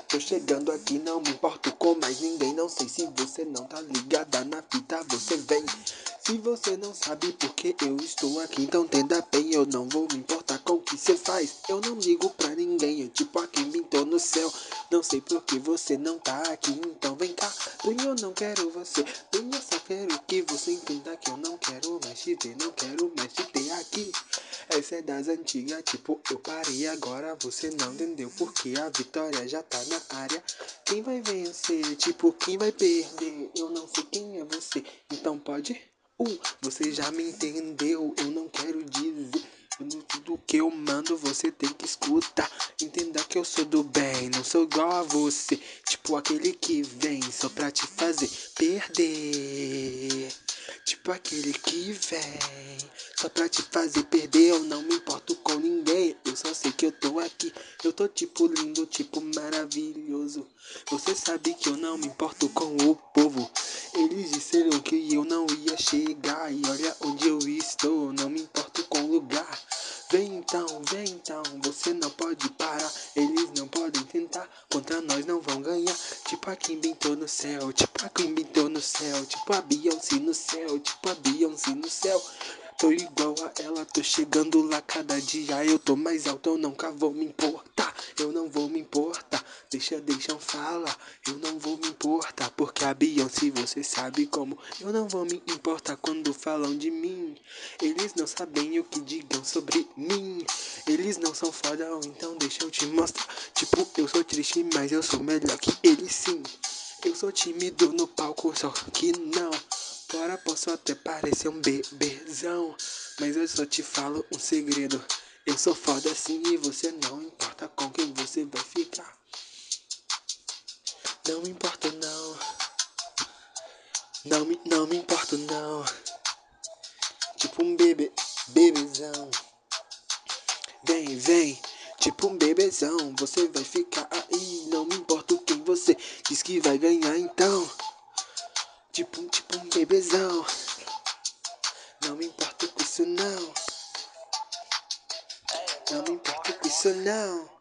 Tô chegando aqui, não me importo com mais ninguém. Não sei se você não tá ligada na fita, você vem. Se você não sabe porque eu estou aqui, então entenda bem, eu não vou me importar com o que você faz. Eu não ligo pra ninguém, eu tipo a quem pintou no céu. Não sei por que você não tá aqui, então vem cá. Bem, eu não quero você, bem, eu só quero que você entenda que eu não quero mais te ver, não quero mais te ter aqui. Essa é das antigas, tipo, eu parei agora, você não entendeu porque a vitória já tá na área. Quem vai vencer, tipo, quem vai perder, eu não sei quem é você, então pode... Você já me entendeu, eu não quero dizer. Tudo que eu mando você tem que escutar. Entenda que eu sou do bem, não sou igual a você. Tipo aquele que vem só pra te fazer perder. Tipo aquele que vem só pra te fazer perder. Eu não me importo com ninguém, eu só sei que eu tô aqui. Eu tô tipo lindo, tipo maravilhoso. Você sabe que eu não me importo com o povo. Eles disseram que eu não ia chegar. E olha onde eu estou, não me importo com o lugar. Vem então, você não pode parar. Eles não podem tentar, contra nós não vão ganhar. Tipo a Kim Bintou no céu, tipo a Kim Bintou no céu. Tipo a Beyoncé no céu, tipo a Beyoncé no céu. Tô igual a ela, tô chegando lá cada dia. Eu tô mais alto, eu nunca vou me importar. Eu não vou me importar, deixa eu falar. Eu não vou me importar, porque a Beyoncé você sabe como. Eu não vou me importar quando falam de mim. Eles não sabem o que digam sobre mim. Eles não são foda, então deixa eu te mostrar. Tipo, eu sou triste, mas eu sou melhor que eles sim. Eu sou tímido no palco, só que não. Agora posso até parecer um bebezão, mas eu só te falo um segredo. Eu sou foda assim e você não importa com quem você vai ficar. Não me importo não. Não me importo não. Tipo um bebezão. Vem, tipo um bebezão. Você vai ficar aí, não me importo quem você diz que vai ganhar então. Tipo um bebezão. Não me importo com isso não. Não me importo com isso não.